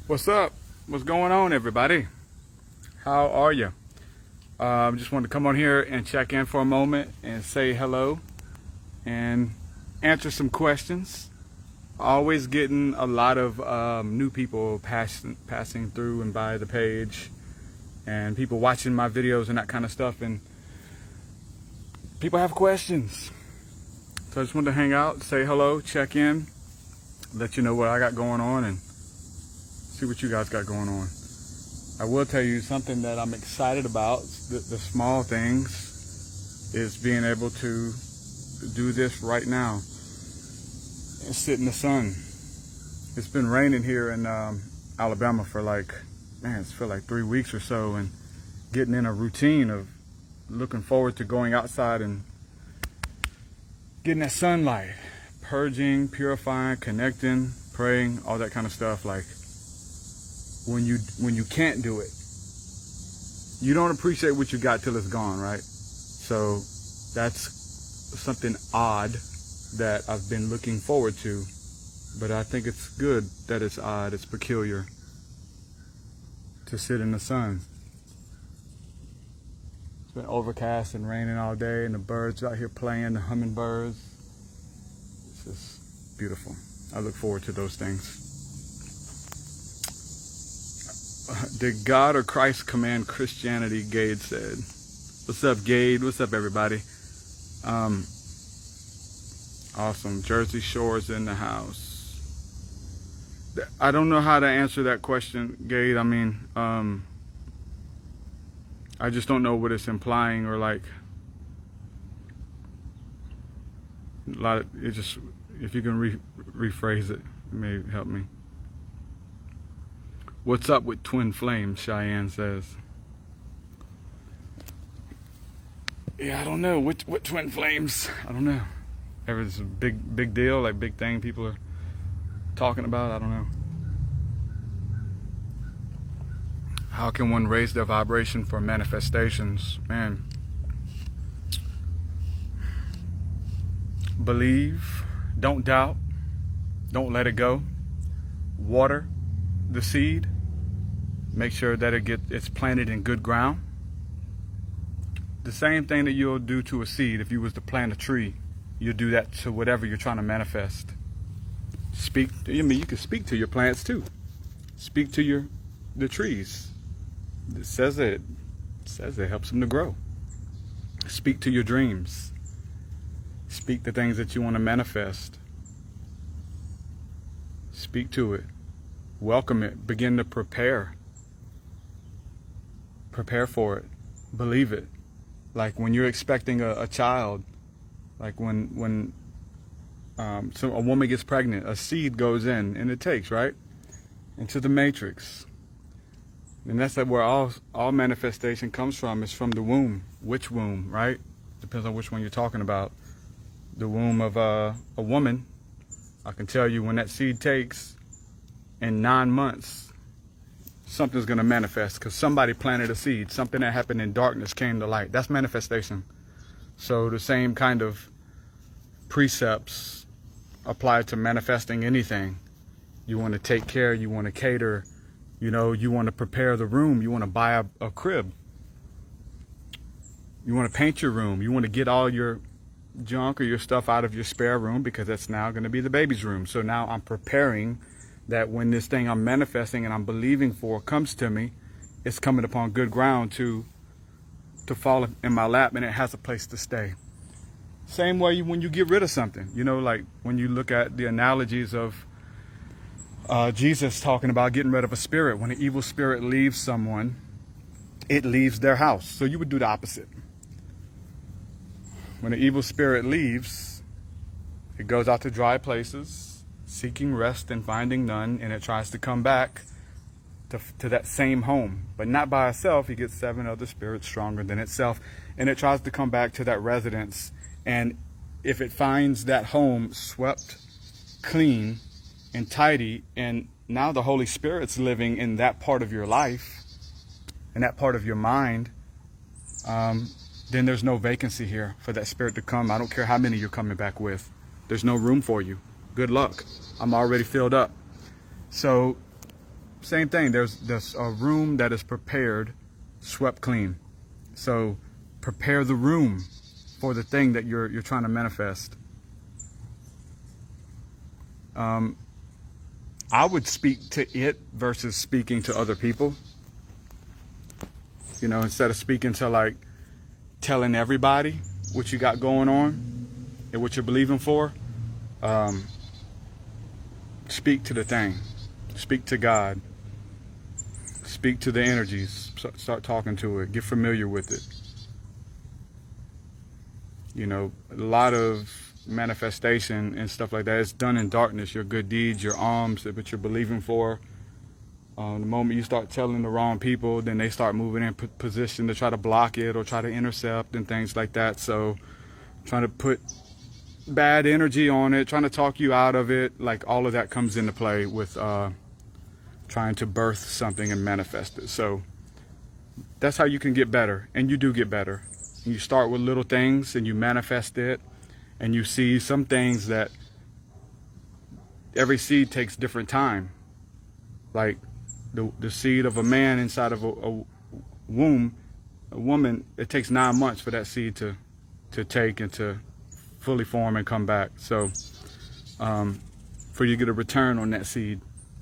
What's up? What's going on, everybody? How are you? Just wanted to come on here and check in for a moment and say hello and answer some questions. Always getting a lot of new people passing through and by the page, and people watching my videos and that kind of stuff, and people have questions. So I just wanted to hang out, say hello, check in, let you know what I got going on, and see what you guys got going on. I will tell you something that I'm excited about, the small things, is being able to do this right now and sit in the sun. It's been raining here in Alabama for it's feel like 3 weeks or so, and getting in a routine of looking forward to going outside and getting that sunlight, purging, purifying, connecting, praying, all that kind of stuff. Like, when you can't do it, you don't appreciate what you got till it's gone, right? So that's something odd that I've been looking forward to, but I think it's good that it's odd, it's peculiar to sit in the sun. It's been overcast and raining all day, and the birds out here playing, the hummingbirds. It's just beautiful. I look forward to those things. Did God or Christ command Christianity? Gade said. What's up, Gade? What's up, everybody? Awesome. Jersey Shore's in the house. I don't know how to answer that question, Gade. I mean, I just don't know what it's implying, or like a lot of it. Just, if you can rephrase it, it may help me. What's up with twin flames? Cheyenne says. Yeah, I don't know. What twin flames? I don't know. Ever it's a big deal, like big thing people are talking about? I don't know. How can one raise their vibration for manifestations? Man, believe, don't doubt, don't let it go. Water the seed, make sure that it's planted in good ground. The same thing that you'll do to a seed. If you was to plant a tree, you'll do that to whatever you're trying to manifest. You can speak to your plants too. Speak to the trees. It says it helps them to grow. Speak to your dreams. Speak the things that you want to manifest. Speak to it. Welcome it. Begin to prepare. Prepare for it. Believe it. Like when you're expecting a child, like when a woman gets pregnant, a seed goes in, and it takes, right, into the matrix. And that's where all manifestation comes from. It's from the womb. Which womb, right? Depends on which one you're talking about. The womb of a woman. I can tell you when that seed takes, in 9 months, something's going to manifest, because somebody planted a seed. Something that happened in darkness came to light. That's manifestation. So the same kind of precepts apply to manifesting anything. You want to take care, you want to cater, you want to prepare the room, you want to buy a crib, you want to paint your room, you want to get all your junk or your stuff out of your spare room, because that's now going to be the baby's room. So now I'm preparing that when this thing I'm manifesting and I'm believing for comes to me, it's coming upon good ground to fall in my lap, and it has a place to stay. Same way when you get rid of something, like when you look at the analogies of Jesus talking about getting rid of a spirit. When an evil spirit leaves someone, it leaves their house. So you would do the opposite. When an evil spirit leaves, it goes out to dry places, seeking rest and finding none, and it tries to come back to that same home, but not by itself. It gets 7 other spirits stronger than itself, and it tries to come back to that residence. And if it finds that home swept clean and tidy, and now the Holy Spirit's living in that part of your life, in that part of your mind, then there's no vacancy here for that spirit to come. I don't care how many you're coming back with. There's no room for you. Good luck. I'm already filled up. So same thing. There's a room that is prepared, swept clean. So prepare the room for the thing that you're trying to manifest. I would speak to it versus speaking to other people. You know, instead of speaking to, like, telling everybody what you got going on and what you're believing for, speak to the thing. Speak to God. Speak to the energies. Start talking to it. Get familiar with it. You know, a lot of manifestation and stuff like that is done in darkness. Your good deeds, your alms, what you're believing for. The moment you start telling the wrong people, then they start moving in position to try to block it or try to intercept and things like that. So trying to put bad energy on it, trying to talk you out of it, like all of that comes into play with trying to birth something and manifest it. So that's how you can get better, and you do get better. You start with little things and you manifest it, and you see some things that every seed takes different time. Like the seed of a man inside of a womb, a woman, it takes 9 months for that seed to take and to fully form and come back. So for you to get a return on that seed.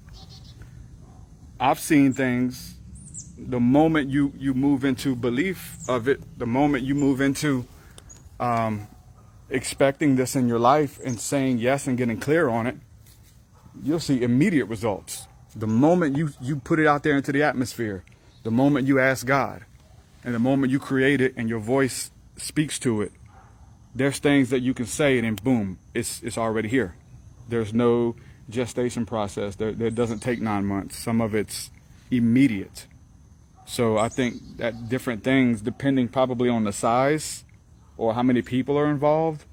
I've seen things, the moment you move into belief of it, the moment you move into expecting this in your life and saying yes and getting clear on it, you'll see immediate results. The moment you put it out there into the atmosphere, the moment you ask God, and the moment you create it and your voice speaks to it, there's things that you can say and then boom, it's already here. There's no gestation process. There doesn't take 9 months. Some of it's immediate. So I think that different things, depending probably on the size or how many people are involved,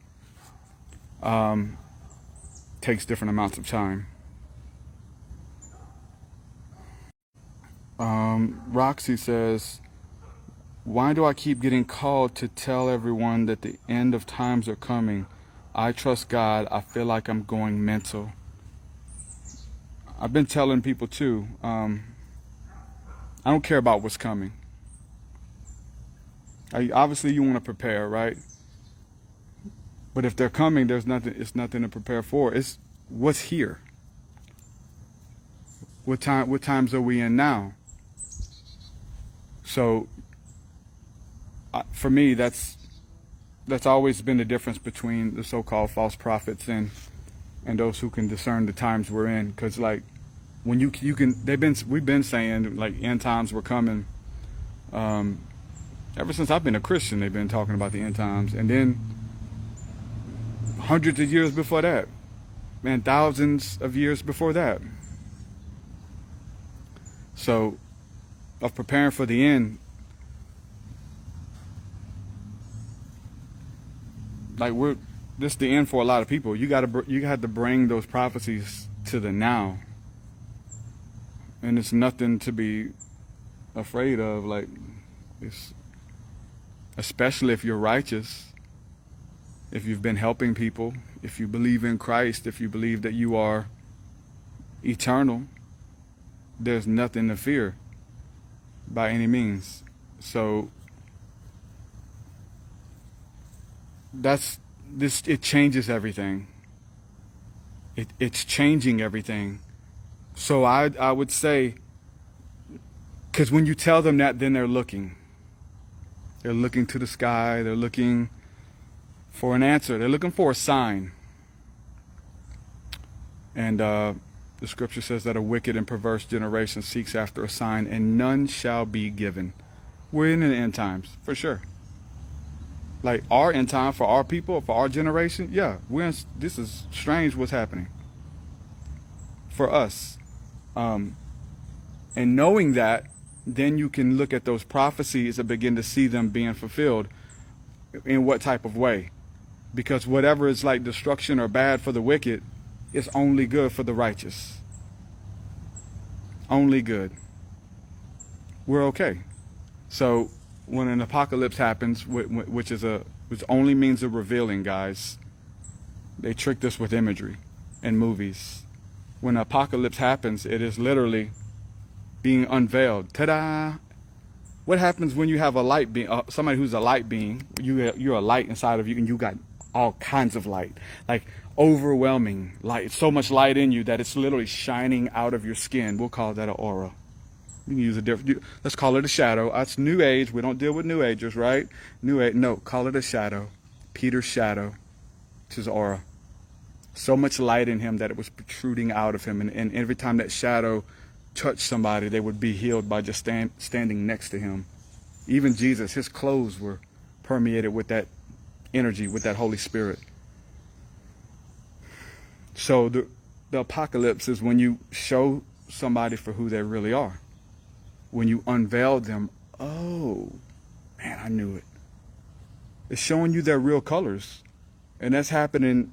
takes different amounts of time. Roxy says, why do I keep getting called to tell everyone that the end of times are coming? I trust God. I feel like I'm going mental. I've been telling people too, I don't care about what's coming. Obviously you want to prepare, right? But if they're coming, it's nothing to prepare for. It's what's here. What times are we in now? So for me, that's always been the difference between the so-called false prophets and those who can discern the times we're in. Because like when you can, we've been saying like end times were coming. Ever since I've been a Christian, they've been talking about the end times, and then hundreds of years before that, and thousands of years before that. So, of preparing for the end, like this is the end for a lot of people. You had to bring those prophecies to the now, and it's nothing to be afraid of. Like it's, especially if you're righteous, if you've been helping people, if you believe in Christ, if you believe that you are eternal, there's nothing to fear by any means. So it changes everything. It's changing everything. So I would say, because when you tell them that, then they're looking to the sky, they're looking for an answer, they're looking for a sign. And the scripture says that a wicked and perverse generation seeks after a sign, and none shall be given. We're in the end times, for sure. Like our end time for our people, for our generation, yeah, this is strange what's happening for us. And knowing that, then you can look at those prophecies and begin to see them being fulfilled. In what type of way? Because whatever is like destruction or bad for the wicked is only good for the righteous. Only good. We're okay. So when an apocalypse happens, which only means a revealing, guys, they tricked us with imagery and movies. When an apocalypse happens, it is literally being unveiled. Ta-da! What happens when you have a light being, somebody who's a light being? You're a light inside of you, and you got all kinds of light, like overwhelming light. So much light in you that it's literally shining out of your skin. We'll call that an aura. You can use a different. Let's call it a shadow. That's New Age. We don't deal with New Agers, right? New Age. No, call it a shadow. Peter's shadow. It's his aura. So much light in him that it was protruding out of him, and every time that shadow touch somebody, they would be healed by just standing next to him. Even Jesus, his clothes were permeated with that energy, with that Holy Spirit. So the apocalypse is when you show somebody for who they really are. When you unveil them, oh, man, I knew it. It's showing you their real colors. And that's happening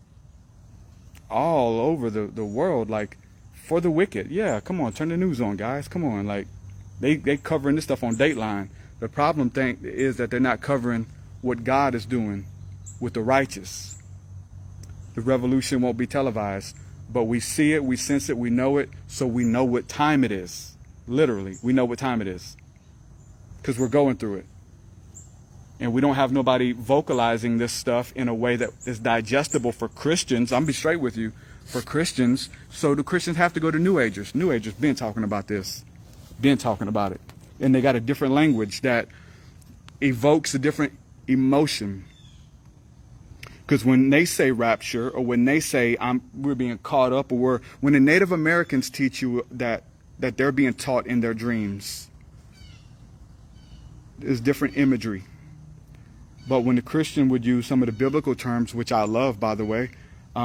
all over the world, like, for the wicked. Yeah, come on, turn the news on, guys. Come on, like, they covering this stuff on Dateline. The problem thing is that they're not covering what God is doing with the righteous. The revolution won't be televised, but we see it, we sense it, we know it, so we know what time it is. Literally, we know what time it is, because we're going through it. And we don't have nobody vocalizing this stuff in a way that is digestible for Christians. I'm be straight with you. For Christians, so the Christians have to go to New Agers. New Agers been talking about this, been talking about it, and they got a different language that evokes a different emotion. Because when they say rapture, or when they say we're being caught up, or when the Native Americans teach you that they're being taught in their dreams, there's different imagery. But when the Christian would use some of the biblical terms, which I love, by the way,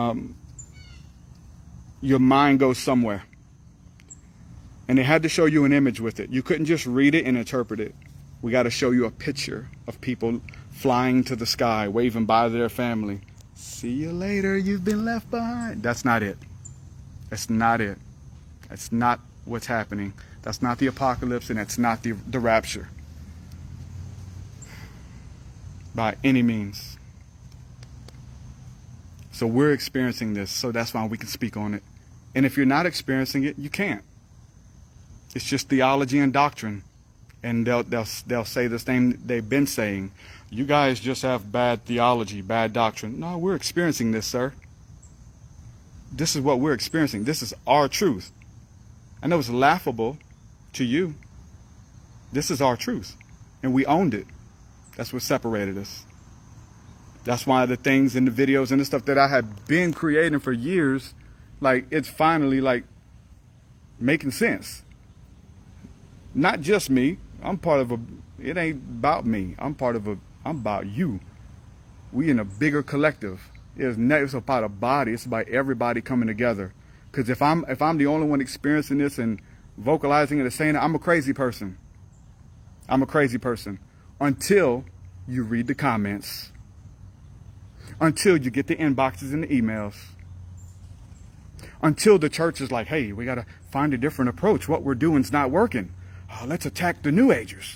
your mind goes somewhere. And they had to show you an image with it. You couldn't just read it and interpret it. We got to show you a picture of people flying to the sky, waving bye to their family. See you later, you've been left behind. That's not it. That's not it. That's not what's happening. That's not the apocalypse, and that's not the rapture. By any means. So we're experiencing this, so that's why we can speak on it. And if you're not experiencing it, you can't. It's just theology and doctrine. And they'll say this thing they've been saying. You guys just have bad theology, bad doctrine. No, we're experiencing this, sir. This is what we're experiencing. This is our truth. I know it's laughable to you. This is our truth. And we owned it. That's what separated us. That's why the things in the videos and the stuff that I had been creating for years, like, it's finally, like, making sense. Not just me. I'm part of it ain't about me. I'm about you. We in a bigger collective. It's about a body. It's about everybody coming together. Because if I'm the only one experiencing this and vocalizing it and saying it, I'm a crazy person. I'm a crazy person. Until you read the comments. Until you get the inboxes and the emails. Until the church is like, hey, we got to find a different approach. What we're doing is not working. Oh, let's attack the New Agers.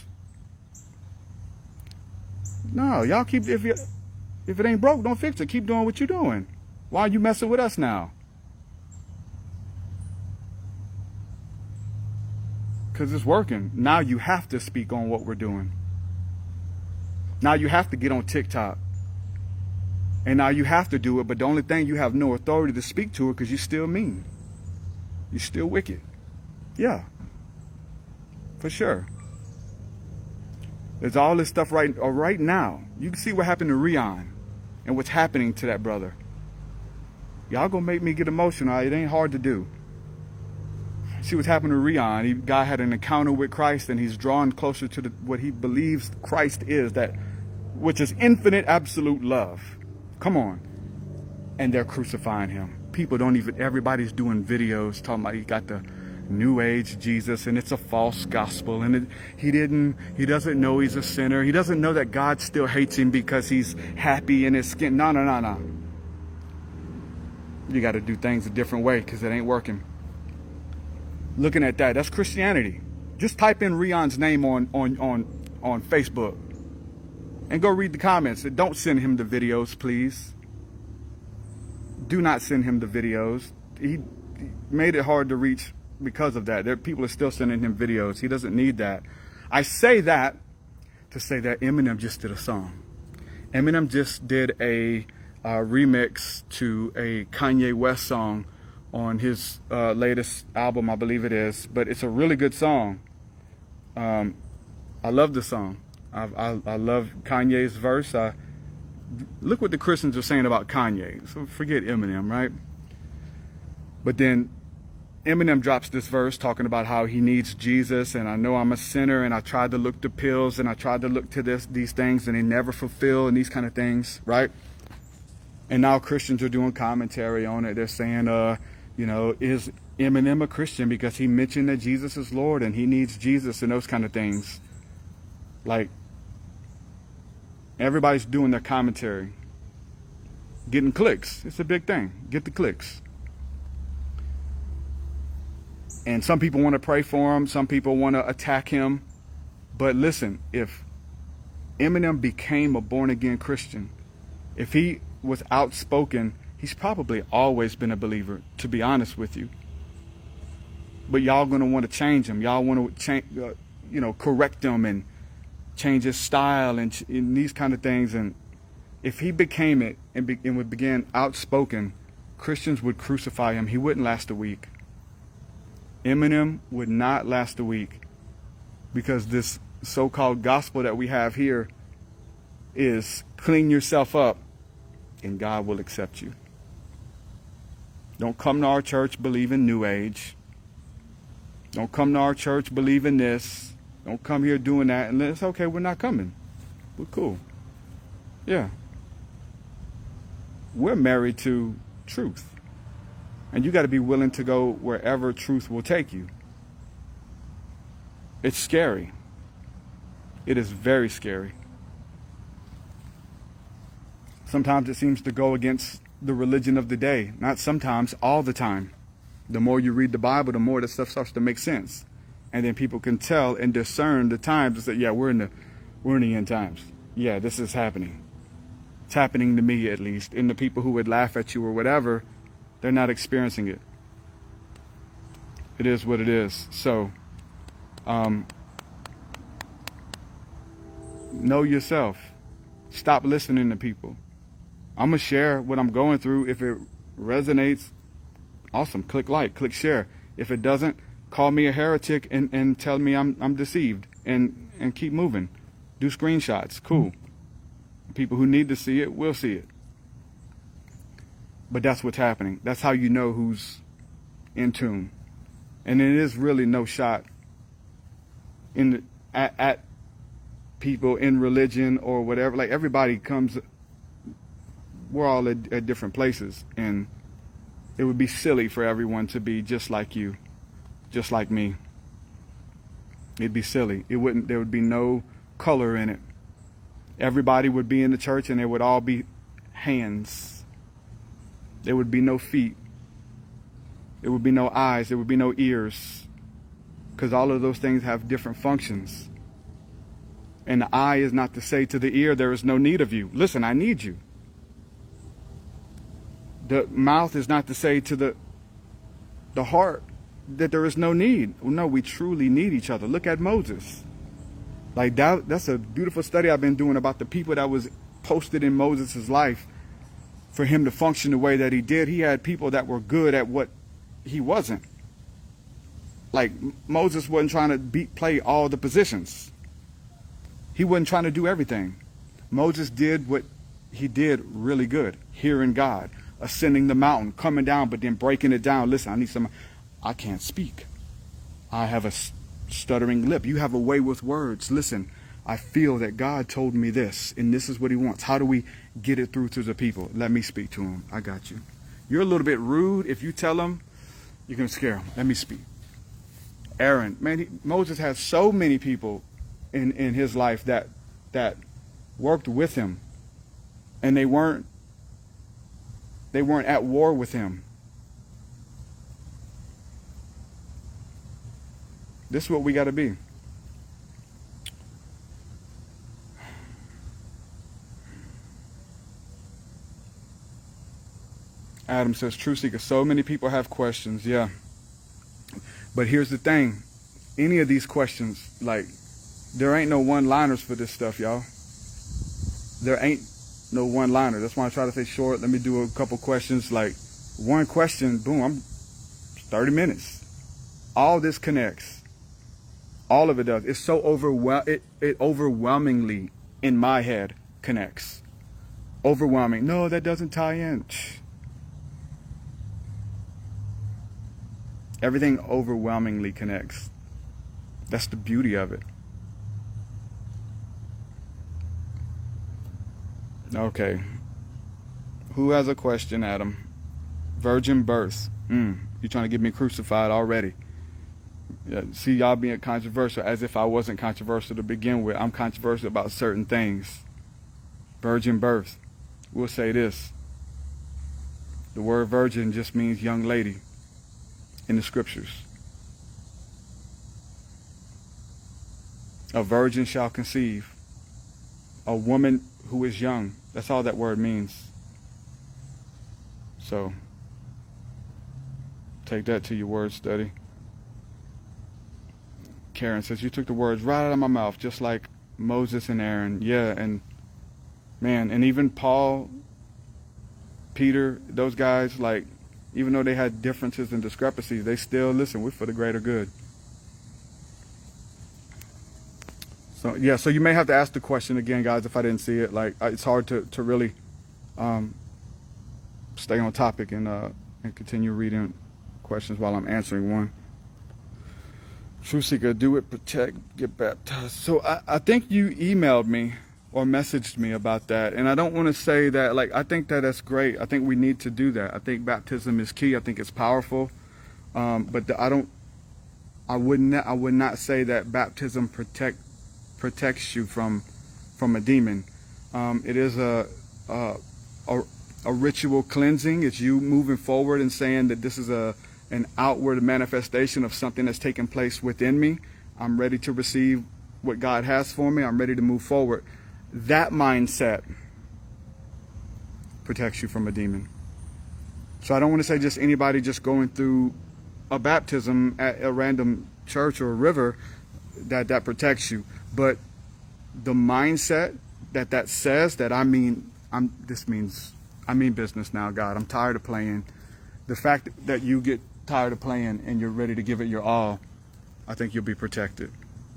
No, y'all keep, if it ain't broke, don't fix it. Keep doing what you're doing. Why are you messing with us now? Because it's working. Now you have to speak on what we're doing. Now you have to get on TikTok. And now you have to do it, but the only thing, you have no authority to speak to it because you're still mean. You're still wicked. Yeah. For sure. There's all this stuff right now. You can see what happened to Rion and what's happening to that brother. Y'all gonna make me get emotional. It ain't hard to do. See what's happened to Rion. Guy had an encounter with Christ, and he's drawn closer to what he believes Christ is, which is infinite, absolute love. Come on. And they're crucifying him. People don't even, everybody's doing videos talking about he got the New Age Jesus, and it's a false gospel, and he doesn't know he's a sinner. He doesn't know that God still hates him because he's happy in his skin. No. You got to do things a different way because it ain't working. Looking at that's Christianity. Just type in Rion's name on Facebook and go read the comments. Don't send him the videos, please. Do not send him the videos. He made it hard to reach because of that. People are still sending him videos. He doesn't need that. I say that to say that Eminem just did a song. Eminem just did a remix to a Kanye West song on his latest album, I believe it is. But it's a really good song. I love the song. I love Kanye's verse. Look what the Christians are saying about Kanye. So forget Eminem, right? But then Eminem drops this verse talking about how he needs Jesus, and I know I'm a sinner, and I tried to look to pills, and I tried to look to these things, and they never fulfill, and these kind of things, right? And now Christians are doing commentary on it. They're saying, you know, is Eminem a Christian because he mentioned that Jesus is Lord and he needs Jesus and those kind of things. Like, everybody's doing their commentary, getting clicks. It's a big thing. Get the clicks. And some people want to pray for him. Some people want to attack him. But listen, if Eminem became a born-again Christian, if he was outspoken, he's probably always been a believer, to be honest with you. But y'all going to want to change him. Y'all want to change, you know, correct him and change his style and these kind of things. And if he became it and would begin outspoken, Christians would crucify him. He wouldn't last a week. Eminem would not last a week, because this so-called gospel that we have here is clean yourself up and God will accept you. Don't come to our church believing New Age. Don't come to our church believing this. Don't come here doing that. And it's okay, we're not coming. We're cool. Yeah. We're married to truth. And you got to be willing to go wherever truth will take you. It's scary. It is very scary. Sometimes it seems to go against the religion of the day. Not sometimes, all the time. The more you read the Bible, the more that stuff starts to make sense. And then people can tell and discern the times and say, yeah, we're in the end times. Yeah, this is happening. It's happening to me, at least. And the people who would laugh at you or whatever, they're not experiencing it. It is what it is. So, know yourself. Stop listening to people. I'm going to share what I'm going through. If it resonates, awesome. Click like, click share. If it doesn't, call me a heretic and tell me I'm deceived and keep moving. Do screenshots. Cool. People who need to see it will see it. But that's what's happening. That's how you know who's in tune. And it is really no shot at people in religion or whatever. Like, everybody comes, we're all at different places. And it would be silly for everyone to be just like you, just like me. It'd be silly. There would be no color in it. Everybody would be in the church and there would all be hands. There would be no feet. There would be no eyes. There would be no ears. Because all of those things have different functions. And the eye is not to say to the ear, there is no need of you. Listen, I need you. The mouth is not to say to the heart that there is no need. Well, no, we truly need each other. Look at Moses. Like, that's a beautiful study I've been doing about the people that was posted in Moses' life. For him to function the way that he did, he had people that were good at what he wasn't. Like, Moses wasn't trying to play all the positions. He wasn't trying to do everything. Moses did what he did really good. Hearing God, ascending the mountain, coming down, but then breaking it down. Listen, I can't speak. I have a stuttering lip. You have a way with words. Listen, I feel that God told me this, and this is what he wants. How do we get it through to the people? Let me speak to them. I got you. You're a little bit rude. If you tell them, you're going to scare them. Let me speak. Aaron, man, Moses had so many people in his life that worked with him, and they weren't at war with him. This is what we got to be. Adam says, True Seeker, so many people have questions. Yeah. But here's the thing. Any of these questions, like, there ain't no one-liners for this stuff, y'all. There ain't no one-liner. That's why I try to say short. Let me do a couple questions. Like, one question, boom, I'm 30 minutes. All this connects. All of it does. It's so it overwhelmingly, in my head, connects. Overwhelming. No, that doesn't tie in. Everything overwhelmingly connects. That's the beauty of it. Okay. Who has a question, Adam? Virgin birth. You're trying to get me crucified already. Yeah, see, y'all being controversial as if I wasn't controversial to begin with. I'm controversial about certain things. Virgin birth. We'll say this. The word virgin just means young lady in the scriptures. A virgin shall conceive. A woman who is young. That's all that word means. So, take that to your word study. Karen says, you took the words right out of my mouth, just like Moses and Aaron. Yeah, and man, and even Paul, Peter, those guys, like, even though they had differences and discrepancies, they still, listen, we're for the greater good. So, yeah, so you may have to ask the question again, guys, if I didn't see it. Like, it's hard to really stay on topic and continue reading questions while I'm answering one. Truth seeker, do it, protect, get baptized. So I think you emailed me or messaged me about that. And I don't want to say that, like, I think that that's great. I think we need to do that. I think baptism is key. I think it's powerful. But I would not say that baptism protects you from a demon. It is a ritual cleansing. It's you moving forward and saying that this is an outward manifestation of something that's taken place within me. I'm ready to receive what God has for me. I'm ready to move forward. That mindset protects you from a demon. So I don't want to say just anybody just going through a baptism at a random church or a river that protects you. But the mindset that says that I mean business now, God. I'm tired of playing. The fact that you get tired of playing and you're ready to give it your all, I think you'll be protected.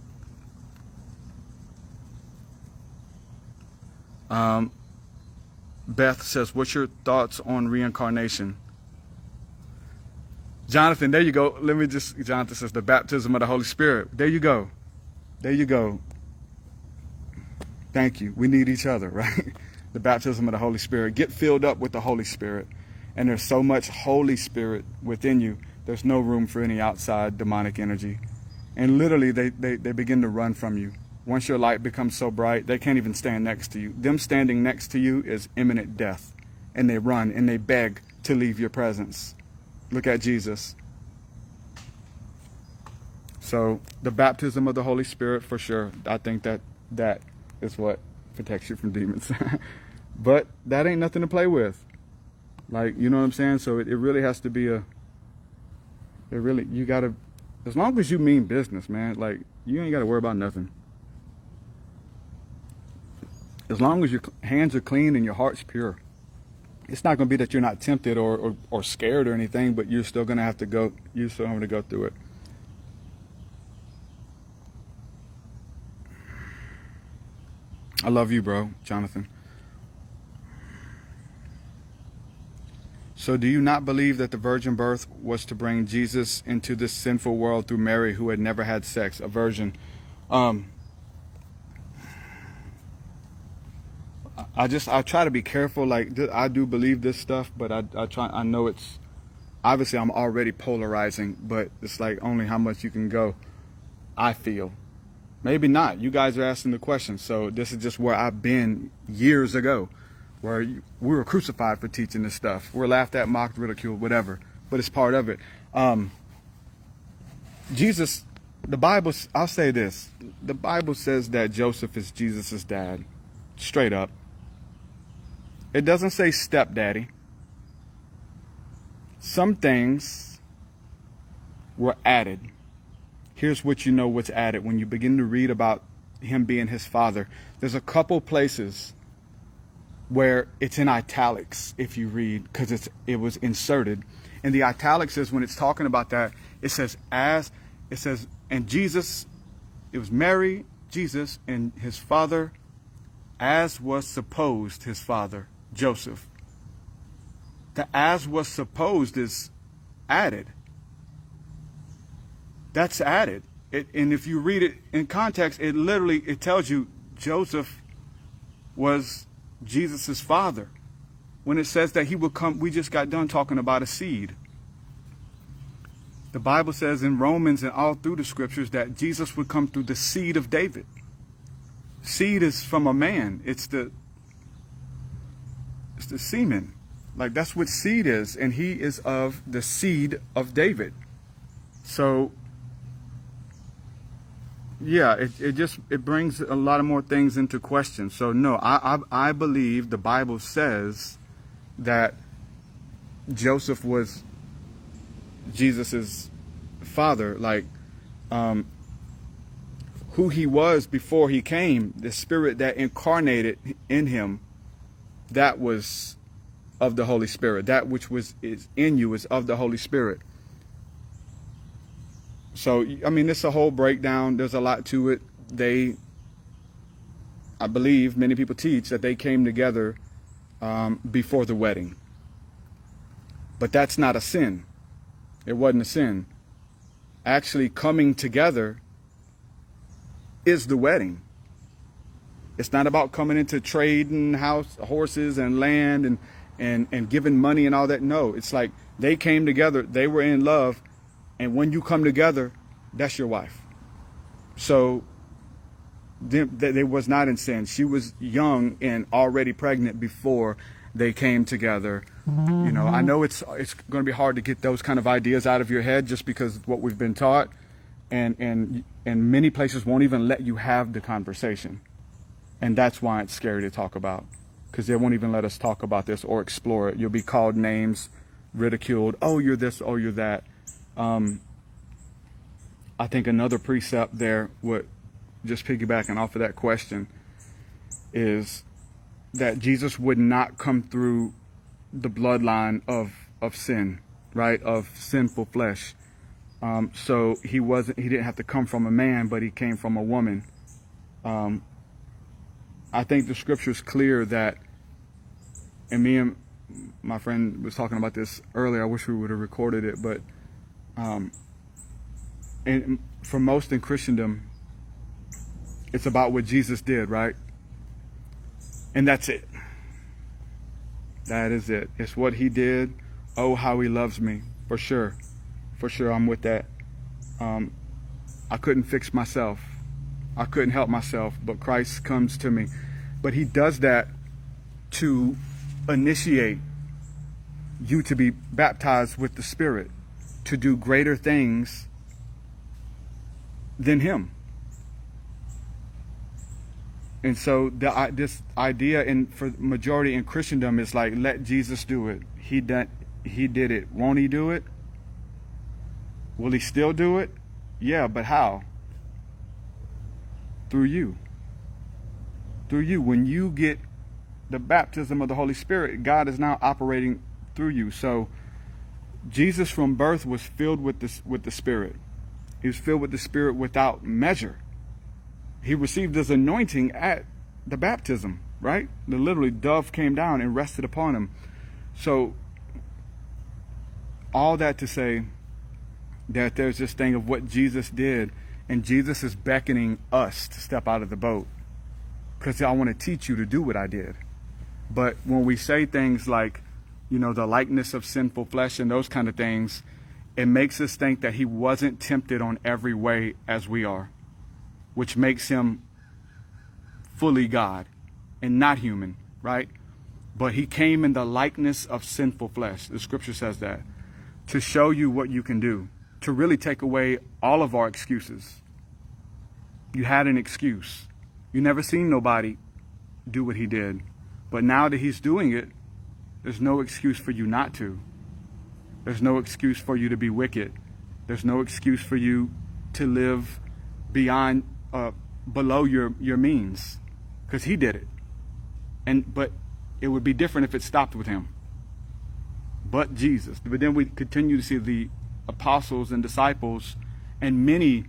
Beth says, what's your thoughts on reincarnation? Jonathan, there you go. Jonathan says, the baptism of the Holy Spirit. There you go. There you go. Thank you. We need each other, right? The baptism of the Holy Spirit. Get filled up with the Holy Spirit. And there's so much Holy Spirit within you, there's no room for any outside demonic energy. And literally, they begin to run from you. Once your light becomes so bright, they can't even stand next to you. Them standing next to you is imminent death. And they run and they beg to leave your presence. Look at Jesus. So the baptism of the Holy Spirit, for sure. I think that is what protects you from demons. But that ain't nothing to play with. Like, you know what I'm saying? So it really has to be you gotta, as long as you mean business, man, like, you ain't gotta worry about nothing. As long as your hands are clean and your heart's pure. It's not gonna be that you're not tempted or scared or anything, but you're still gonna have to go through it. I love you, bro, Jonathan. So do you not believe that the virgin birth was to bring Jesus into this sinful world through Mary, who had never had sex, a virgin? I try to be careful. Like, I do believe this stuff, but I know it's, obviously I'm already polarizing, but it's like only how much you can go, I feel. Maybe not. You guys are asking the question. So this is just where I've been years ago, where we were crucified for teaching this stuff. We're laughed at, mocked, ridiculed, whatever. But it's part of it. Jesus, the Bible, I'll say this. The Bible says that Joseph is Jesus' dad. Straight up. It doesn't say stepdaddy. Some things were added. Here's what you know what's added when you begin to read about him being his father. There's a couple places where it's in italics if you read, because it was inserted. And the italics is when it's talking about that, it says, and Jesus, it was Mary, Jesus, and his father, as was supposed his father, Joseph. The as was supposed is added. That's added. And if you read it in context, it tells you Joseph was Jesus' father. When it says that he would come, we just got done talking about a seed. The Bible says in Romans and all through the scriptures that Jesus would come through the seed of David. Seed is from a man. It's the semen. Like, that's what seed is. And he is of the seed of David. So, yeah, it brings a lot of more things into question. So no, I believe the Bible says that Joseph was Jesus's father, like who he was before he came, the spirit that incarnated in him, that was of the Holy Spirit. That which is in you is of the Holy Spirit. So, I mean, it's a whole breakdown. There's a lot to it. I believe, many people teach that they came together before the wedding. But that's not a sin. It wasn't a sin. Actually, coming together is the wedding. It's not about coming into trading horses and land and giving money and all that. No, it's like they came together. They were in love. And when you come together, that's your wife. So they was not in sin. She was young and already pregnant before they came together. You know, I know it's going to be hard to get those kind of ideas out of your head just because of what we've been taught. And many places won't even let you have the conversation. And that's why it's scary to talk about, because they won't even let us talk about this or explore it. You'll be called names, ridiculed. Oh, you're this. Oh, you're that. I think another precept there, would just piggybacking off of that question, is that Jesus would not come through the bloodline of sin, right? Of sinful flesh. So he didn't have to come from a man, but he came from a woman. I think the scripture is clear that, and me and my friend was talking about this earlier. I wish we would have recorded it, but and for most in Christendom, it's about what Jesus did, right? And that's it. That is it. It's what he did. Oh, how he loves me. For sure. For sure, I'm with that. I couldn't fix myself. I couldn't help myself, but Christ comes to me. But he does that to initiate you to be baptized with the Spirit, to do greater things than him. And so this idea for majority in Christendom is like, let Jesus do it. He did it. Won't he do it? Will he still do it? Yeah, but how? Through you. Through you. When you get the baptism of the Holy Spirit, God is now operating through you. So Jesus from birth was filled with the Spirit. He was filled with the Spirit without measure. He received his anointing at the baptism, right? The literally dove came down and rested upon him. So all that to say that there's this thing of what Jesus did, and Jesus is beckoning us to step out of the boat, because I want to teach you to do what I did. But when we say things like, you know, the likeness of sinful flesh and those kind of things, it makes us think that he wasn't tempted on every way as we are, which makes him fully God and not human, right? But he came in the likeness of sinful flesh. The scripture says that, to show you what you can do, to really take away all of our excuses. You had an excuse. You never seen nobody do what he did. But now that he's doing it, there's no excuse for you not to. There's no excuse for you to be wicked. There's no excuse for you to live beyond, below your means, because he did it. But it would be different if it stopped with him. But Jesus. But then we continue to see the apostles and disciples, and many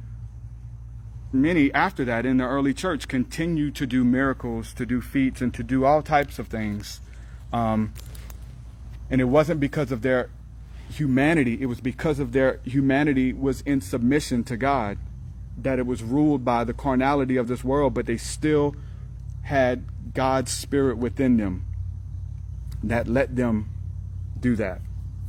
after that in the early church continue to do miracles, to do feats, and to do all types of things. And it wasn't because of their humanity. It was because of their humanity was in submission to God, that it was ruled by the carnality of this world, but they still had God's spirit within them that let them do that.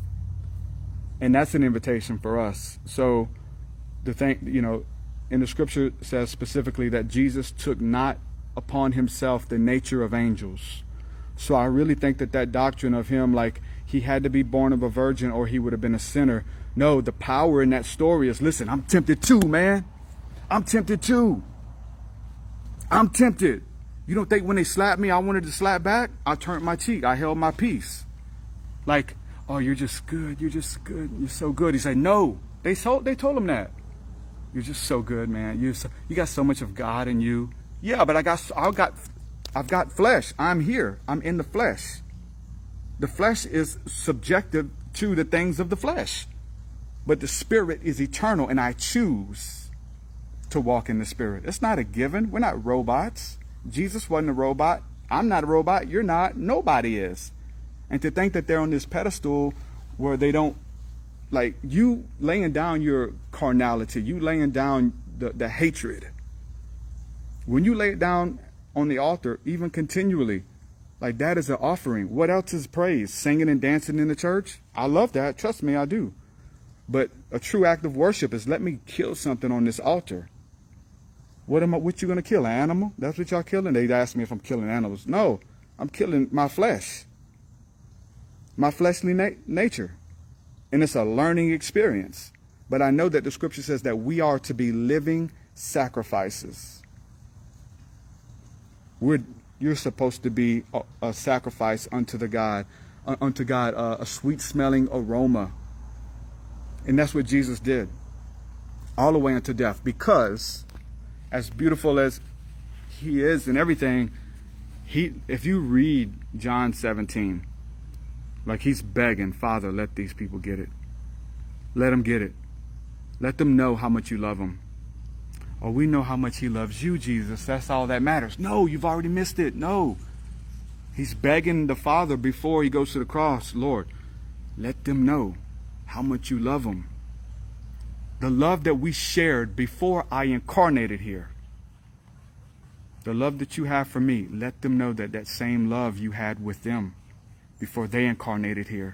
And that's an invitation for us. So the thing, in the scripture says specifically that Jesus took not upon himself the nature of angels. So I really think that doctrine of him, like he had to be born of a virgin or he would have been a sinner. No, the power in that story is, listen, I'm tempted too, man. I'm tempted too. I'm tempted. You don't think when they slapped me, I wanted to slap back? I turned my cheek. I held my peace. Like, oh, you're just good. You're just good. You're so good. He said, no. They told him that. You're just so good, man. You got so much of God in you. Yeah, but I've got flesh. I'm here. I'm in the flesh. The flesh is subjective to the things of the flesh. But the spirit is eternal, and I choose to walk in the spirit. It's not a given. We're not robots. Jesus wasn't a robot. I'm not a robot. You're not. Nobody is. And to think that they're on this pedestal where they don't, like, you laying down your carnality, you laying down the hatred. When you lay it down on the altar, even continually, like, that is an offering. What else is praise? Singing and dancing in the church? I love that. Trust me, I do. But a true act of worship is, let me kill something on this altar. What you going to kill? An animal? That's what y'all killing? They ask me if I'm killing animals. No, I'm killing my flesh. My fleshly nature. And it's a learning experience. But I know that the scripture says that we are to be living sacrifices. You're supposed to be a sacrifice unto God, a sweet smelling aroma. And that's what Jesus did, all the way unto death. Because as beautiful as he is and everything, if you read John 17, like, he's begging, Father, let these people get it. Let them get it. Let them know how much you love them. Oh, we know how much he loves you, Jesus. That's all that matters. No, you've already missed it. No. He's begging the Father before he goes to the cross, Lord, let them know how much you love them. The love that we shared before I incarnated here. The love that you have for me, let them know that same love you had with them before they incarnated here.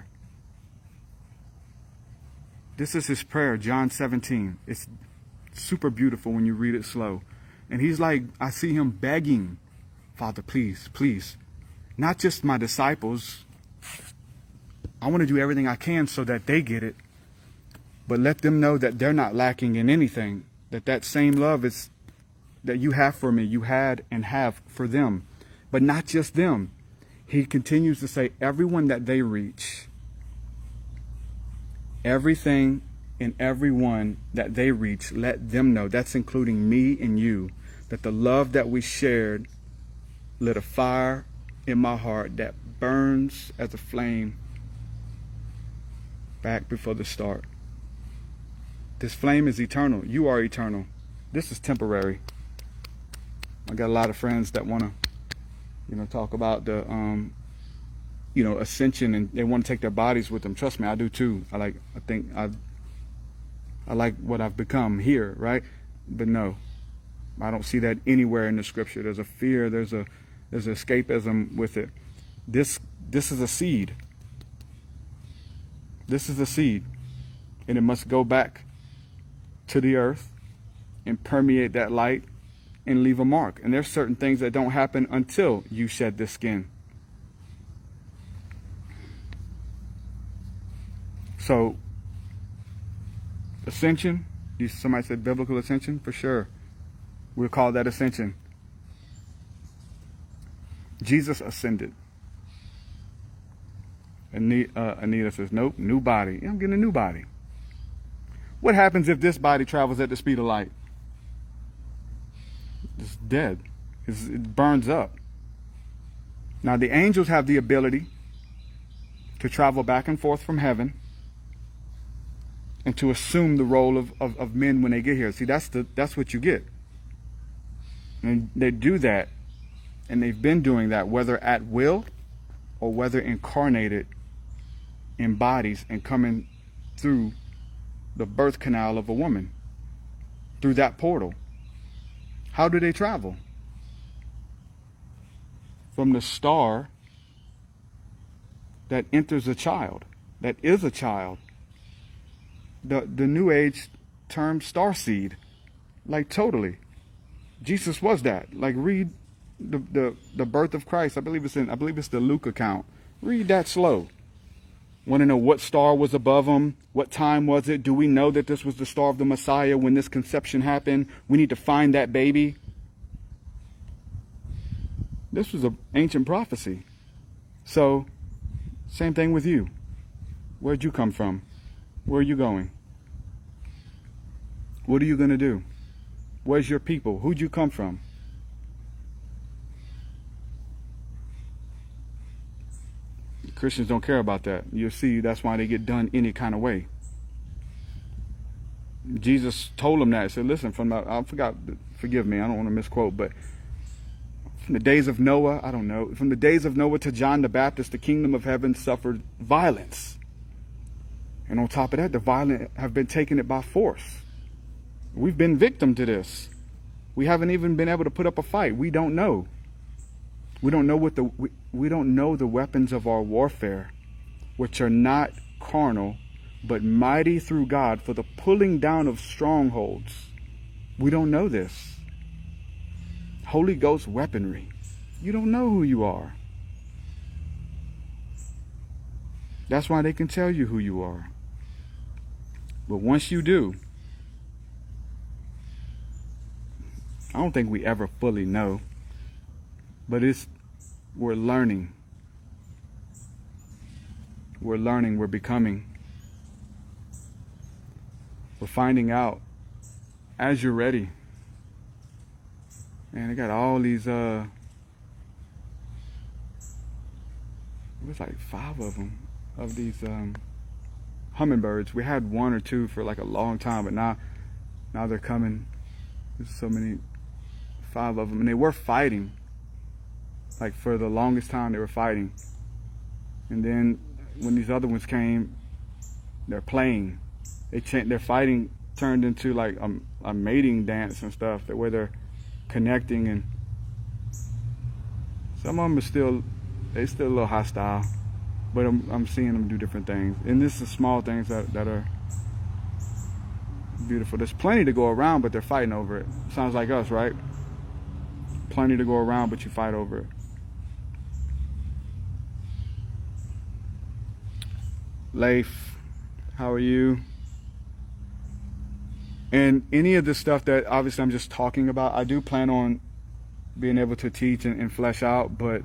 This is his prayer, John 17. It's super beautiful when you read it slow. And he's like, I see him begging, Father, please, please. Not just my disciples. I want to do everything I can so that they get it. But let them know that they're not lacking in anything. That same love is that you have for me, you had and have for them. But not just them. He continues to say, everyone that they reach, everything and everyone that they reach, let them know, that's including me and you, that the love that we shared lit a fire in my heart that burns as a flame back before the start. This flame is eternal. You are eternal. This is temporary. I got a lot of friends that want to, talk about the, ascension, and they want to take their bodies with them. Trust me, I do too. I like what I've become here, right? But no, I don't see that anywhere in the scripture. There's a fear. There's escapism with it. This is a seed. This is a seed, and it must go back to the earth and permeate that light and leave a mark. And there's certain things that don't happen until you shed this skin. So, ascension, somebody said biblical ascension, for sure. We'll call that ascension. Jesus ascended. Anita says, nope, new body. Yeah, I'm getting a new body. What happens if this body travels at the speed of light? It's dead. It burns up. Now, the angels have the ability to travel back and forth from heaven and to assume the role of men when they get here. See, that's what you get. And they do that, and they've been doing that, whether at will or whether incarnated in bodies and coming through the birth canal of a woman, through that portal. How do they travel? From the star that enters a child, that is a child. The New Age term starseed, like totally. Jesus was that. Like, read the birth of Christ. I believe it's the Luke account. Read that slow. Want to know what star was above him? What time was it? Do we know that this was the star of the Messiah when this conception happened? We need to find that baby. This was an ancient prophecy. So, same thing with you. Where'd you come from? Where are you going? What are you going to do? Where's your people? Who'd you come from? Christians don't care about that. You'll see that's why they get done any kind of way. Jesus told them that. He said, listen, forgive me, I don't want to misquote, but from the days of Noah, from the days of Noah to John the Baptist, the kingdom of heaven suffered violence. And on top of that, the violent have been taking it by force. We've been victim to this. We haven't even been able to put up a fight. We don't know. We don't know we don't know the weapons of our warfare, which are not carnal, but mighty through God for the pulling down of strongholds. We don't know this. Holy Ghost weaponry. You don't know who you are. That's why they can tell you who you are. But once you do, I don't think we ever fully know. But we're learning. We're learning, we're becoming. We're finding out as you're ready. Man, they got all these, there's like 5 of them, of these hummingbirds. We had 1 or 2 for like a long time, but now they're coming. There's so many, 5 of them, and they were fighting. Like for the longest time they were fighting. And then when these other ones came, they're playing. Their fighting turned into like a mating dance and stuff, where they're connecting, and some of them are still a little hostile, but I'm seeing them do different things. And this is small things that are beautiful. There's plenty to go around, but they're fighting over it. Sounds like us, right? Plenty to go around, but you fight over it. Leif, how are you? And any of this stuff that obviously I'm just talking about, I do plan on being able to teach and flesh out, but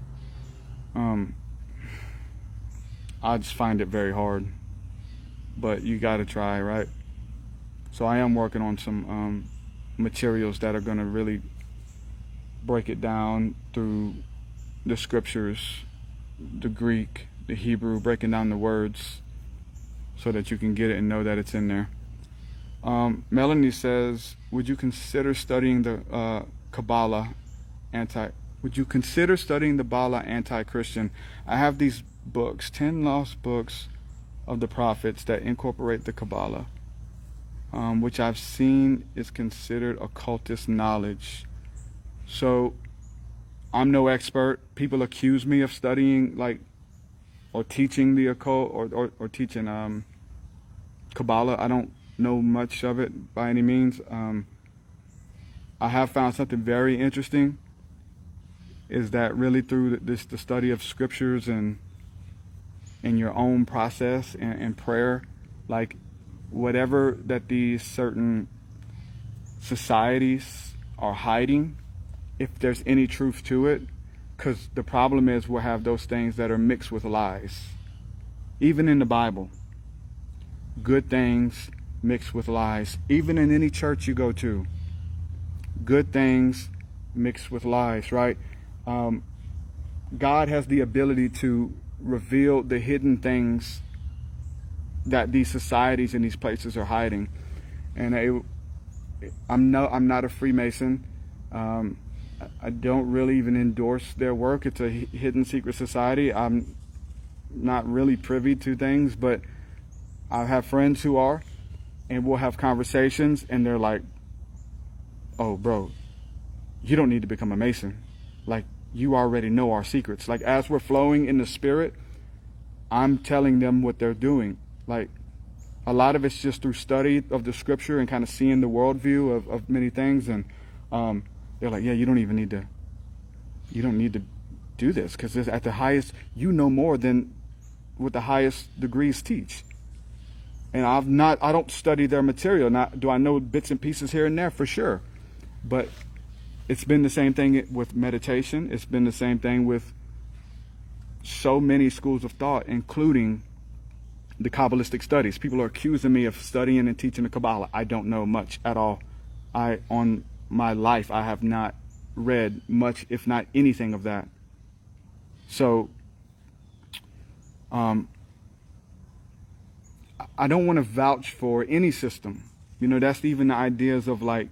I just find it very hard. But you got to try, right? So I am working on some materials that are going to really break it down through the scriptures, the Greek, the Hebrew, breaking down the words so that you can get it and know that it's in there. Melanie says, would you consider studying the Kabbalah would you consider studying the Bala anti-Christian? I have these books, 10 lost books of the prophets that incorporate the Kabbalah, which I've seen is considered occultist knowledge. So I'm no expert. People accuse me of studying or teaching the occult or teaching Kabbalah. I don't know much of it by any means. I have found something very interesting, is that really through the study of scriptures and in your own process and prayer, like whatever that these certain societies are hiding, if there's any truth to it, because the problem is we'll have those things that are mixed with lies. Even in the Bible, good things mixed with lies. Even in any church you go to, good things mixed with lies, right? God has the ability to reveal the hidden things that these societies and these places are hiding. And I'm not a Freemason. I don't really even endorse their work. It's a hidden secret society. I'm not really privy to things, but I have friends who are, and we'll have conversations, and they're like, "Oh, bro, you don't need to become a Mason. Like, you already know our secrets." Like, as we're flowing in the Spirit, I'm telling them what they're doing. Like, a lot of it's just through study of the Scripture and kind of seeing the worldview of many things. And they're like, "Yeah, you don't need to do this, because at the highest, you know more than what the highest degrees teach." And I don't study their material. Now, do I know bits and pieces here and there? For sure. But it's been the same thing with meditation. It's been the same thing with so many schools of thought, including the Kabbalistic studies. People are accusing me of studying and teaching the Kabbalah. I don't know much at all. On my life, I have not read much, if not anything of that. So, I don't want to vouch for any system. That's even the ideas of, like,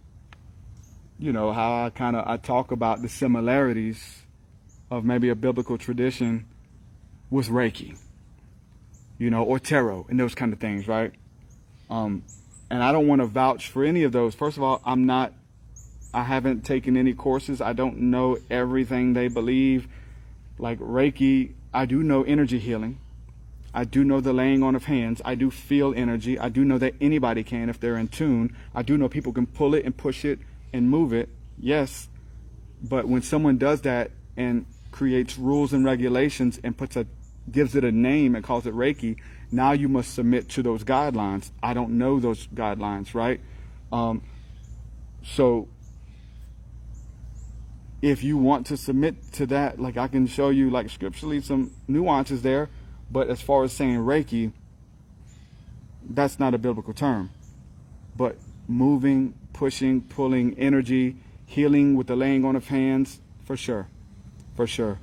how I talk about the similarities of maybe a biblical tradition with Reiki, or tarot and those kind of things, right? And I don't want to vouch for any of those. First of all, I haven't taken any courses. I don't know everything they believe. Like Reiki, I do know energy healing. I do know the laying on of hands. I do feel energy. I do know that anybody can if they're in tune. I do know people can pull it and push it and move it. Yes. But when someone does that and creates rules and regulations and gives it a name and calls it Reiki, now you must submit to those guidelines. I don't know those guidelines, right? So if you want to submit to that, like, I can show you, like, scripturally some nuances there. But as far as saying Reiki, that's not a biblical term. But moving, pushing, pulling, energy, healing with the laying on of hands, for sure. For sure.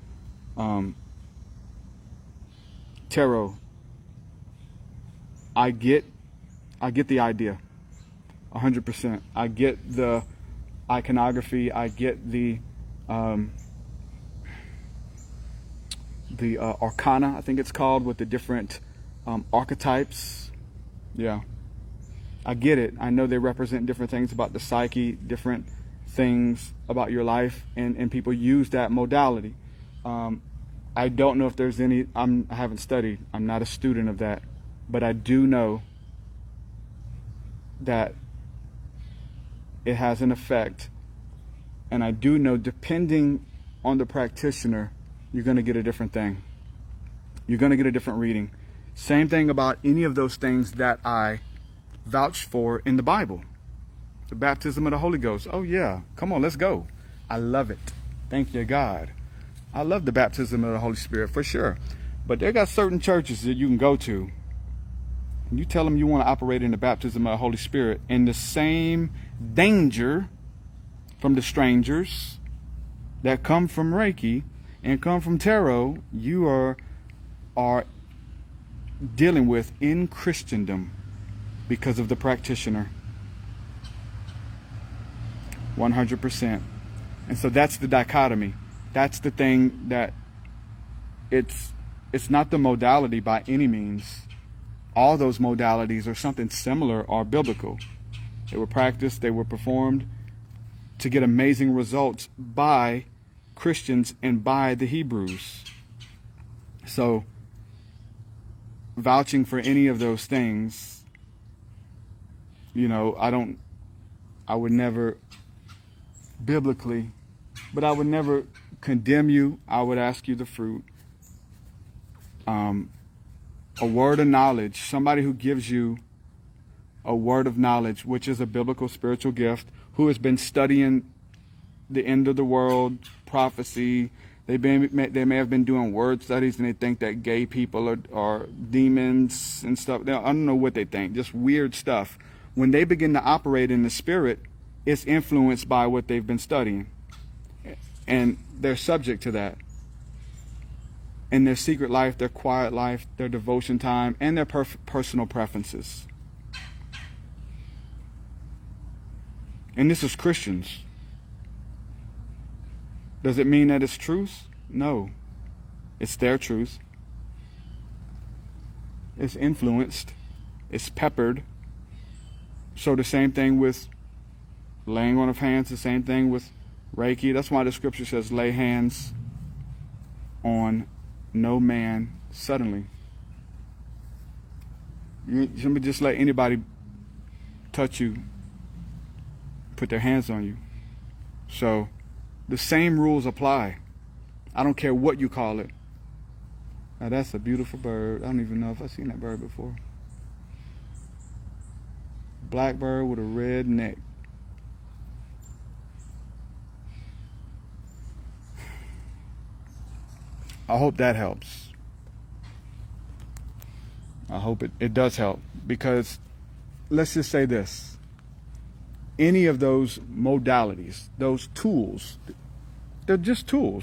Tarot. I get the idea. 100%. I get the iconography. I get the arcana, I think it's called, with the different archetypes. Yeah, I get it. I know they represent different things about the psyche, different things about your life, and people use that modality. I don't know if there's any, I haven't studied, I'm not a student of that, but I do know that it has an effect, and I do know, depending on the practitioner, you're going to get a different thing. You're going to get a different reading. Same thing about any of those things that I vouch for in the Bible. The baptism of the Holy Ghost. Oh yeah, come on, let's go. I love it. Thank you, God. I love the baptism of the Holy Spirit, for sure. But there got certain churches that you can go to, and you tell them you want to operate in the baptism of the Holy Spirit, and the same danger from the strangers that come from Reiki and come from tarot, you are dealing with in Christendom because of the practitioner. 100%. And so that's the dichotomy. That's the thing, that it's not the modality by any means. All those modalities or something similar are biblical. They were practiced, they were performed to get amazing results by Christians and by the Hebrews. So vouching for any of those things, I would never biblically, but I would never condemn you. I would ask you the fruit. A word of knowledge, somebody who gives you a word of knowledge, which is a biblical spiritual gift, who has been studying the end of the world, prophecy, They may have been doing word studies, and they think that gay people are demons and stuff. I don't know what they think, just weird stuff. When they begin to operate in the spirit, it's influenced by what they've been studying. And they're subject to that. In their secret life, their quiet life, their devotion time, and their personal preferences. And this is Christians. Does it mean that it's truth? No. It's their truth. It's influenced. It's peppered. So the same thing with laying on of hands, the same thing with Reiki. That's why the scripture says, lay hands on no man suddenly. You shouldn't just let anybody touch you, put their hands on you. So the same rules apply. I don't care what you call it. Now that's a beautiful bird. I don't even know if I've seen that bird before. Blackbird with a red neck. I hope that helps. I hope it does help, because let's just say this. Any of those modalities, those tools, they're just tools.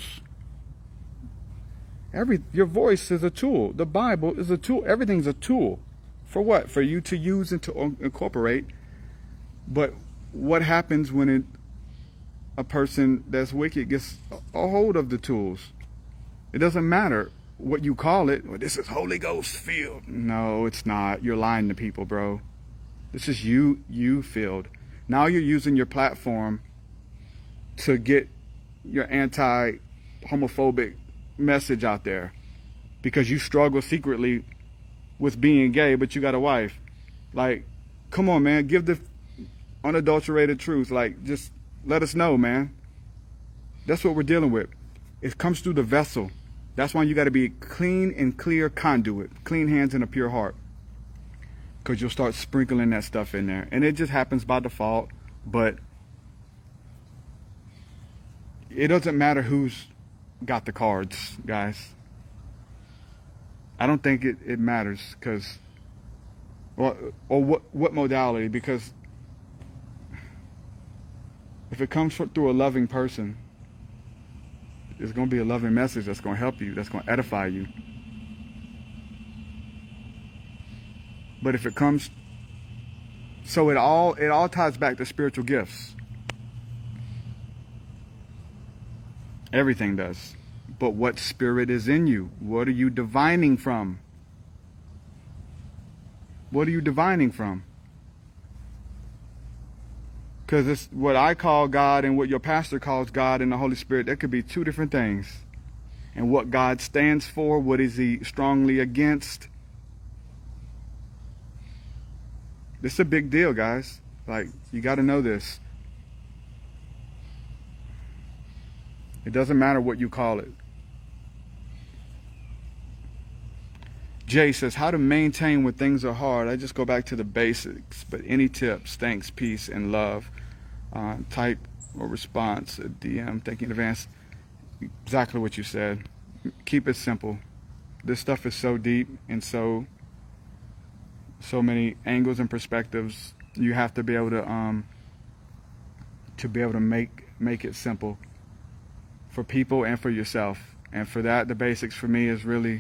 Your voice is a tool. The Bible is a tool. Everything's a tool. For what? For you to use and to incorporate. But what happens when a person that's wicked gets a hold of the tools? It doesn't matter what you call it. Well, this is Holy Ghost filled. No, it's not. You're lying to people, bro. This is you filled. Now you're using your platform to get your anti-homophobic message out there because you struggle secretly with being gay, but you got a wife. Like, come on, man. Give the unadulterated truth. Like, just let us know, man. That's what we're dealing with. It comes through the vessel. That's why you got to be clean and clear conduit, clean hands and a pure heart, because you'll start sprinkling that stuff in there. And it just happens by default, but it doesn't matter who's got the cards, guys. I don't think it matters, because, or what modality, because if it comes through a loving person, it's going to be a loving message that's going to help you, that's going to edify you. But if it comes, so it all ties back to spiritual gifts. Everything does. But what spirit is in you? What are you divining from? What are you divining from? Because it's what I call God and what your pastor calls God and the Holy Spirit. That could be two different things. And what God stands for, what is he strongly against? This is a big deal, guys. Like, you got to know this. It doesn't matter what you call it. Jay says, how to maintain when things are hard. I just go back to the basics. But any tips? Thanks, peace, and love. Type or response, a DM, thinking in advance. Exactly what you said. Keep it simple. This stuff is so deep and so many angles and perspectives. You have to be able to make it simple for people and for yourself. And for that, the basics for me is really,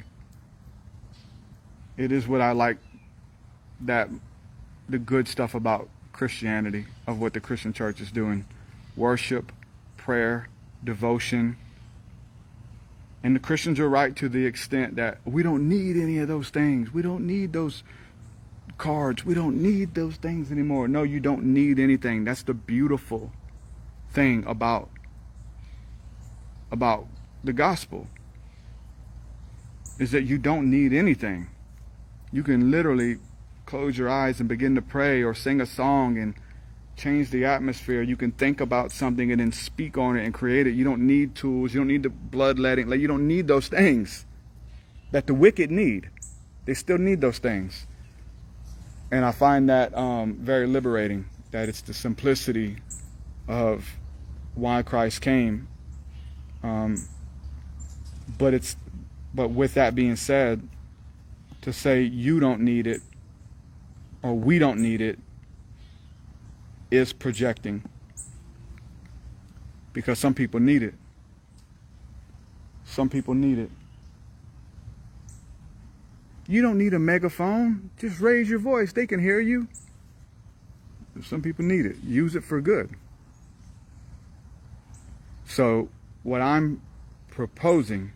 it is what I like, that the good stuff about Christianity, of what the Christian church is doing. Worship, prayer, devotion. And the Christians are right to the extent that we don't need any of those things. We don't need those cards. We don't need those things anymore. No, you don't need anything. That's the beautiful thing about the gospel, is that you don't need anything. You can literally close your eyes and begin to pray or sing a song and change the atmosphere. You can think about something and then speak on it and create it. You don't need tools. You don't need the bloodletting. Like, you don't need those things that the wicked need. They still need those things. And I find that very liberating, that it's the simplicity of why Christ came. But with that being said, to say you don't need it or we don't need it is projecting, because some people need it. Some people need it. You don't need a megaphone. Just raise your voice. They can hear you. Some people need it. Use it for good. So what I'm proposing,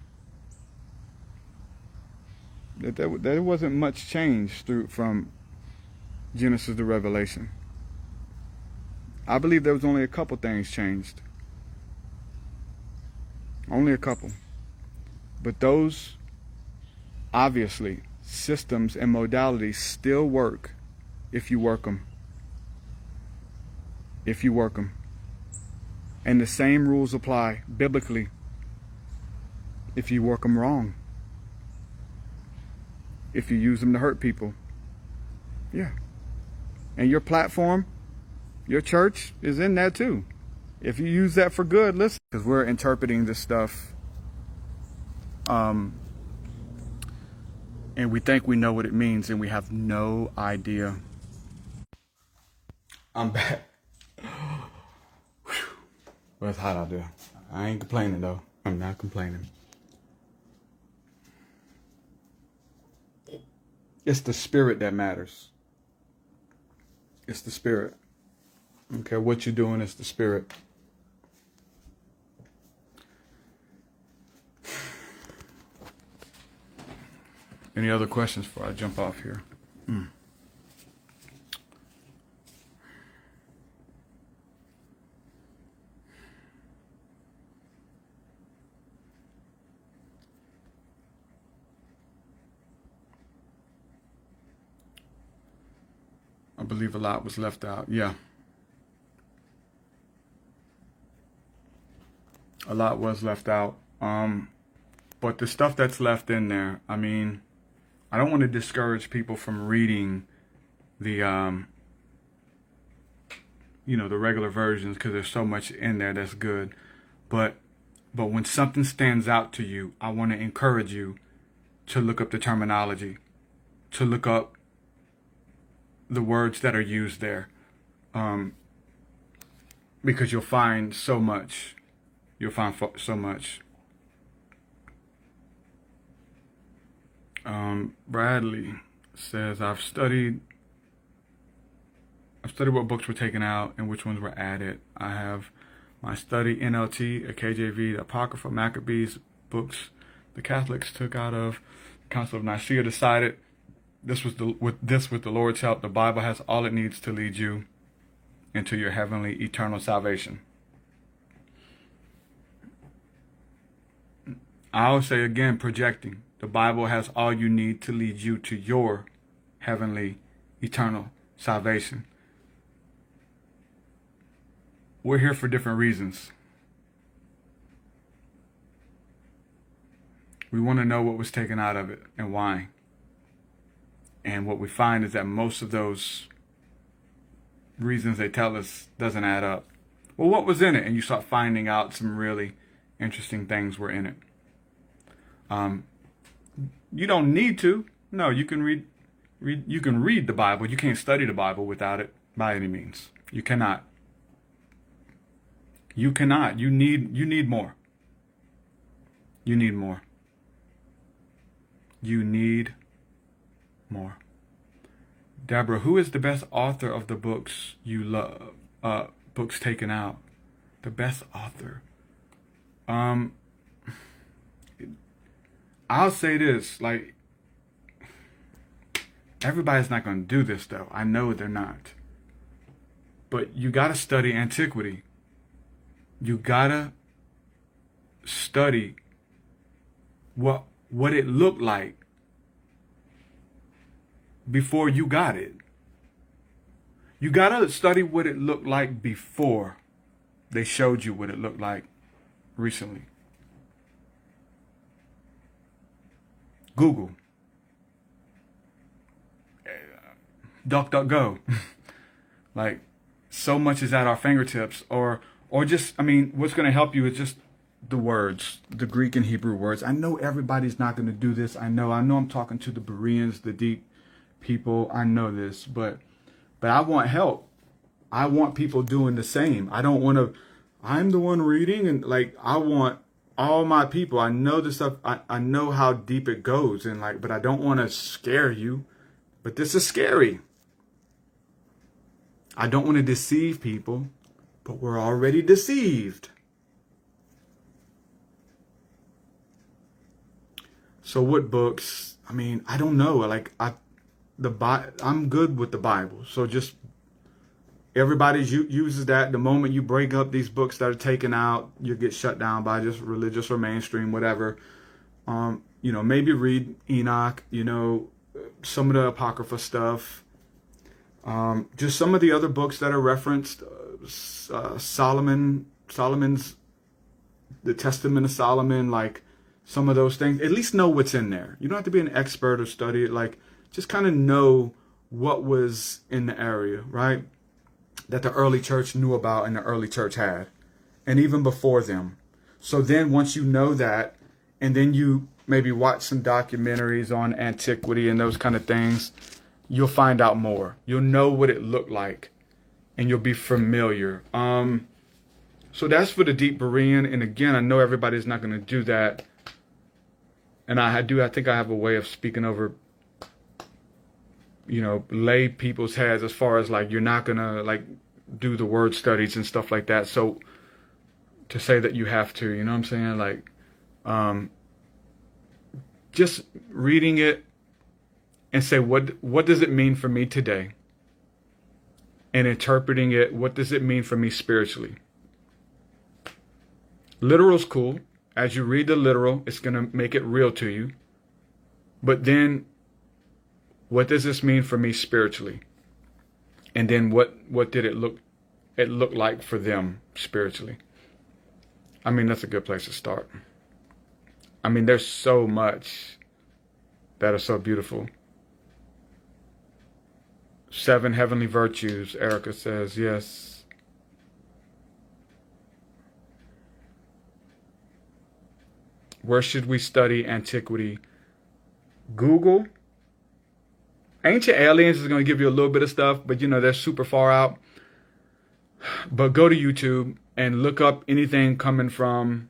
that there wasn't much change from Genesis to Revelation. I believe there was only a couple things changed. Only a couple. But those, obviously, systems and modalities still work if you work them. If you work them. And the same rules apply biblically if you work them wrong. If you use them to hurt people. Yeah. And your platform, your church is in that too. If you use that for good, listen. Because we're interpreting this stuff. And we think we know what it means, and we have no idea. I'm back. Well, it's hot out there. I ain't complaining, though. I'm not complaining. It's the spirit that matters. It's the spirit. I don't care what you're doing, it's the spirit. Any other questions before I jump off here? I believe a lot was left out. Yeah. A lot was left out. But the stuff that's left in there, I mean, I don't want to discourage people from reading the, the regular versions, because there's so much in there that's good. But when something stands out to you, I want to encourage you to look up the terminology, to look up the words that are used there, because you'll find so much. You'll find so much. Bradley says, I've studied what books were taken out and which ones were added. I have my study NLT, a KJV, the Apocrypha, Maccabees books the Catholics took out of the Council of Nicaea, decided with the Lord's help, the Bible has all it needs to lead you into your heavenly eternal salvation. I'll say again, projecting. The Bible has all you need to lead you to your heavenly eternal salvation. We're here for different reasons. We want to know what was taken out of it and why. And what we find is that most of those reasons they tell us doesn't add up. Well, what was in it? And you start finding out some really interesting things were in it. You don't need to. No, you can read. You can read the Bible. You can't study the Bible without it by any means. You cannot. You cannot. You need more. You need more. You need more. Deborah, who is the best author of the books you love? Books taken out. The best author. I'll say this, like, everybody's not going to do this, though. I know they're not. But you got to study antiquity. You got to study what it looked like before you got it. You got to study what it looked like before they showed you what it looked like recently. Google. DuckDuckGo. Like, so much is at our fingertips. Or just, I mean, what's going to help you is just the words, the Greek and Hebrew words. I know everybody's not going to do this. I know I'm talking to the Bereans, the deep people. I know this, but I want help. I want people doing the same. I don't want to, I'm the one reading, and like, I want all my people. I know this stuff. I know how deep it goes, and like, but I don't want to scare you, but this is scary. I don't want to deceive people, but we're already deceived. So what books? I mean, I don't know. Like I'm good with the Bible. So just everybody uses that. The moment you break up these books that are taken out, you get shut down by just religious or mainstream, whatever. Maybe read Enoch. Some of the Apocrypha stuff. Just some of the other books that are referenced. Solomon's the Testament of Solomon, like some of those things. At least know what's in there. You don't have to be an expert or study it. Like, just kind of know what was in the area, right? That the early church knew about and the early church had, and even before them. So then once you know that, and then you maybe watch some documentaries on antiquity and those kind of things, you'll find out more. You'll know what it looked like, and you'll be familiar. So that's for the deep Berean. And again, I know everybody's not going to do that. And I think I have a way of speaking over, lay people's heads, as far as like, you're not going to like do the word studies and stuff like that. So to say that you have to, you know what I'm saying? Like, just reading it and say, what does it mean for me today? And interpreting it, what does it mean for me spiritually? Literal's cool. As you read the literal, it's going to make it real to you. But then, what does this mean for me spiritually? And then what did it look like for them spiritually? I mean, that's a good place to start. I mean, there's so much that is so beautiful. 7 heavenly virtues, Erica says, yes. Where should we study antiquity? Google. Ancient Aliens is going to give you a little bit of stuff, but they're super far out. But go to YouTube and look up anything coming from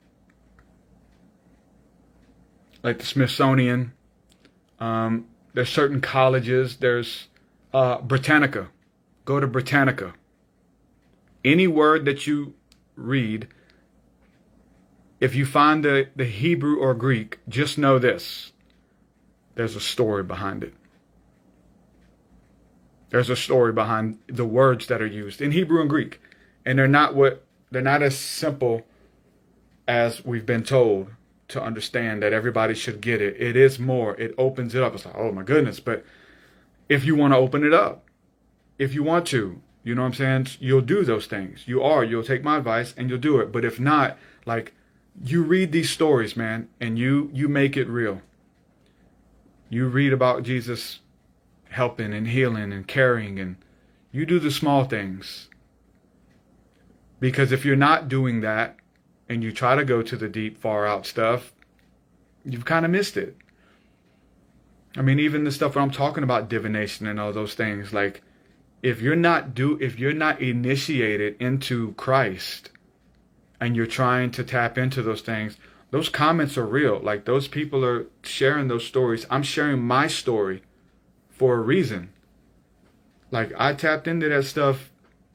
like the Smithsonian. There's certain colleges. There's Britannica. Go to Britannica. Any word that you read, if you find the Hebrew or Greek, just know this. There's a story behind it. There's a story behind the words that are used in Hebrew and Greek. And they're not as simple as we've been told to understand that everybody should get it. It is more. It opens it up. It's like, oh my goodness. But if you want to open it up, if you want to, you know what I'm saying? You'll do those things. You'll take my advice and you'll do it. But if not, like, you read these stories, man, and you make it real. You read about Jesus helping and healing and caring, and you do the small things. Because if you're not doing that and you try to go to the deep, far out stuff, you've kind of missed it. I mean, even the stuff where I'm talking about divination and all those things, like, if you're not initiated into Christ and you're trying to tap into those things, those comments are real. Like, those people are sharing those stories. I'm sharing my story for a reason. Like, I tapped into that stuff.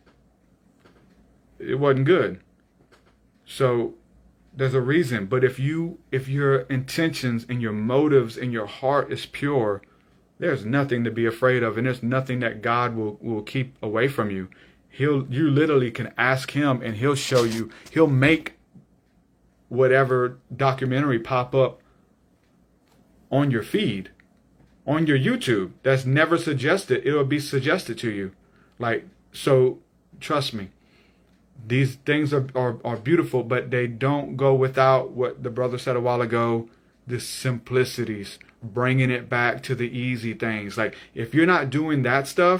It wasn't good. So there's a reason. But if your intentions and your motives and your heart is pure, there's nothing to be afraid of, and there's nothing that God will keep away from you. You literally can ask him and he'll show you. He'll make whatever documentary pop up on your feed, on your YouTube. That's never suggested. It'll be suggested to you. Like, so trust me. These things are beautiful, but they don't go without what the brother said a while ago, the simplicities, bringing it back to the easy things. Like, if you're not doing that stuff,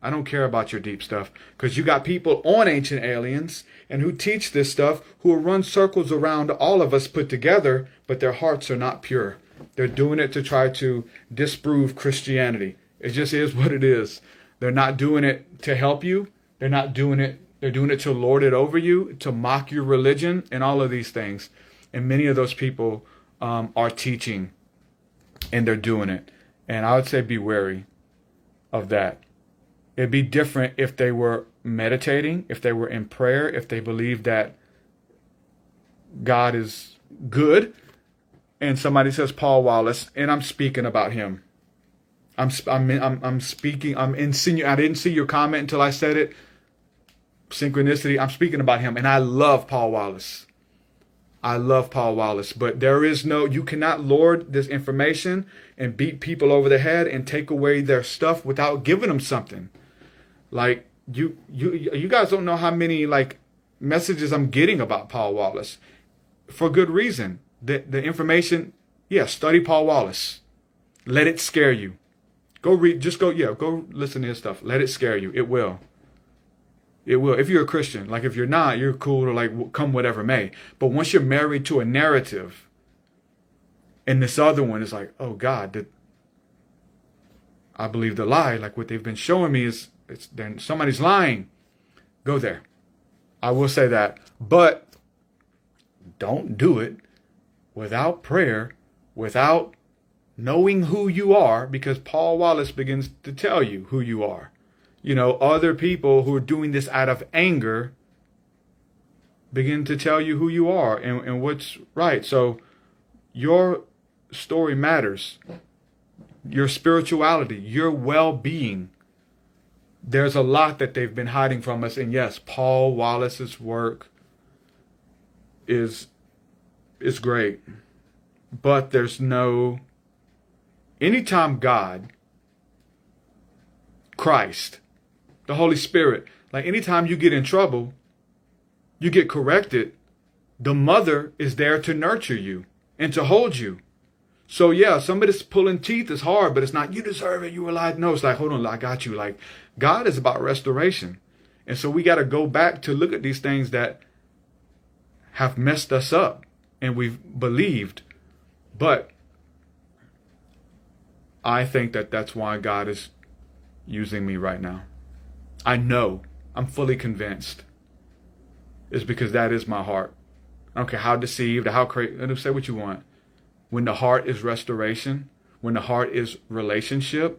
I don't care about your deep stuff, because you got people on Ancient Aliens and who teach this stuff who will run circles around all of us put together, but their hearts are not pure. They're doing it to try to disprove Christianity. It just is what it is. They're not doing it to help you. They're not doing it. They're doing it to lord it over you, to mock your religion and all of these things. And many of those people are teaching, and they're doing it. And I would say be wary of that. It'd be different if they were meditating, if they were in prayer, if they believed that God is good, and somebody says Paul Wallace, and I'm speaking about him. I'm speaking. I'm insinuating. I didn't see your comment until I said it. Synchronicity. I'm speaking about him, and I love Paul Wallace. I love Paul Wallace, but you cannot lord this information and beat people over the head and take away their stuff without giving them something. Like you guys don't know how many like messages I'm getting about Paul Wallace, for good reason. The information, study Paul Wallace. Let it scare you. Go listen to his stuff. Let it scare you. It will. It will. If you're a Christian, like if you're not, you're cool to like come whatever may. But once you're married to a narrative, and this other one is like, oh God, I believe the lie. Like what they've been showing me is then somebody's lying. Go there. I will say that, but don't do it without prayer, without knowing who you are, because Paul Wallace begins to tell you who you are. Other people who are doing this out of anger begin to tell you who you are and what's right. So your story matters. Your spirituality, your well-being. There's a lot that they've been hiding from us. And yes, Paul Wallace's work is great. But anytime God, Christ, the Holy Spirit, like anytime you get in trouble, you get corrected, the mother is there to nurture you and to hold you. So somebody's pulling teeth is hard, but it's not, you deserve it, you were lied. No, it's like, hold on, I got you. Like God is about restoration. And so we got to go back to look at these things that have messed us up and we've believed. But I think that's why God is using me right now. I know, I'm fully convinced. It's because that is my heart. I don't care how deceived or how crazy, say what you want. When the heart is restoration, when the heart is relationship,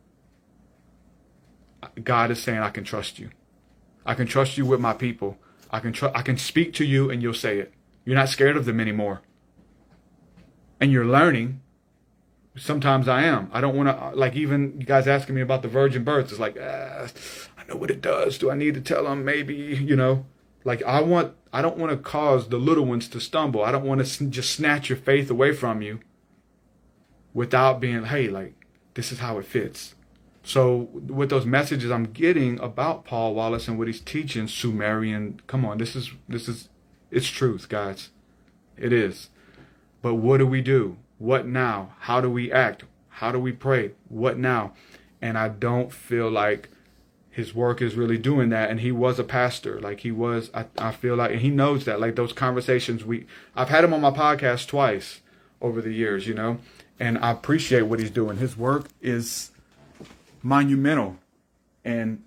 God is saying, I can trust you. I can trust you with my people. I can speak to you and you'll say it. You're not scared of them anymore. And you're learning. Sometimes I am. I don't want to, like even you guys asking me about the virgin birth. It's like, I know what it does. Do I need to tell them? Maybe, like I don't want to cause the little ones to stumble. I don't want to just snatch your faith away from you without being, hey, like this is how it fits. So with those messages I'm getting about Paul Wallace and what he's teaching, Sumerian, come on, this is, it's truth, guys. It is. But what do we do? What now? How do we act? How do we pray? What now? And I don't feel like his work is really doing that. And he was a pastor. Like he was, I feel like, and he knows that. Like those conversations I've had him on my podcast twice over the years, and I appreciate what he's doing. His work is monumental. And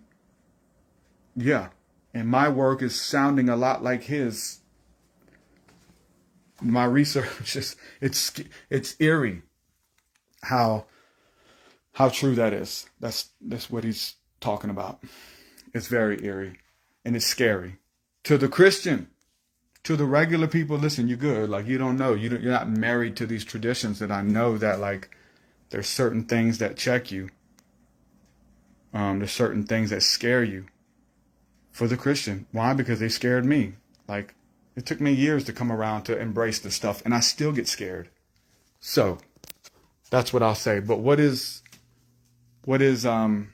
and my work is sounding a lot like his. My research is, it's eerie how true that is. That's what he's talking about. It's very eerie and it's scary to the Christian, to the regular people. Listen, you're good. Like you don't know, you're not married to these traditions. And I know that like there's certain things that check you. There's certain things that scare you. For the Christian, why? Because they scared me. Like. It took me years to come around to embrace this stuff, and I still get scared. So, that's what I'll say. But what's the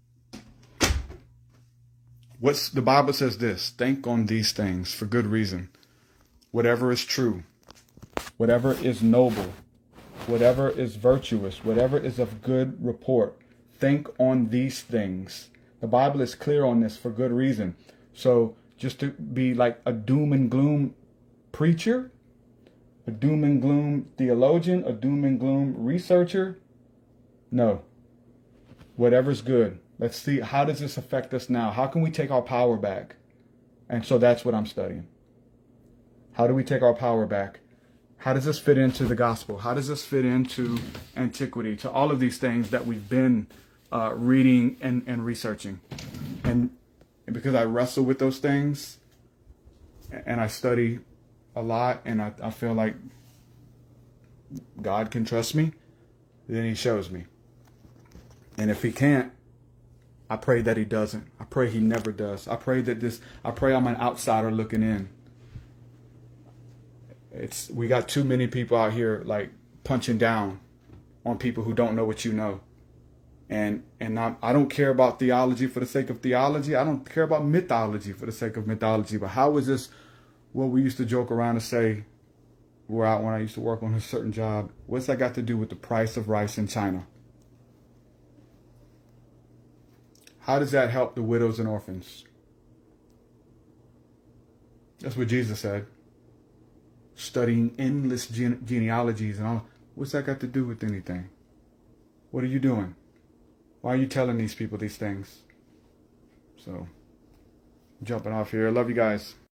Bible says this, think on these things for good reason. Whatever is true, whatever is noble, whatever is virtuous, whatever is of good report, think on these things. The Bible is clear on this for good reason. So just to be like a doom and gloom preacher, a doom and gloom theologian, a doom and gloom researcher, no. Whatever's good. Let's see, how does this affect us now? How can we take our power back? And so that's what I'm studying. How do we take our power back? How does this fit into the gospel? How does this fit into antiquity, to all of these things that we've been reading and researching? And because I wrestle with those things and I study a lot, and I feel like God can trust me, then he shows me. And if he can't, I pray that he doesn't. I pray he never does. I pray I'm an outsider looking in. We got too many people out here like punching down on people who don't know what you know. And I don't care about theology for the sake of theology. I don't care about mythology for the sake of mythology. But how is this what we used to joke around and say, when I used to work on a certain job, what's that got to do with the price of rice in China? How does that help the widows and orphans? That's what Jesus said. Studying endless genealogies and all. What's that got to do with anything? What are you doing? Why are you telling these people these things? So, jumping off here. Love you guys.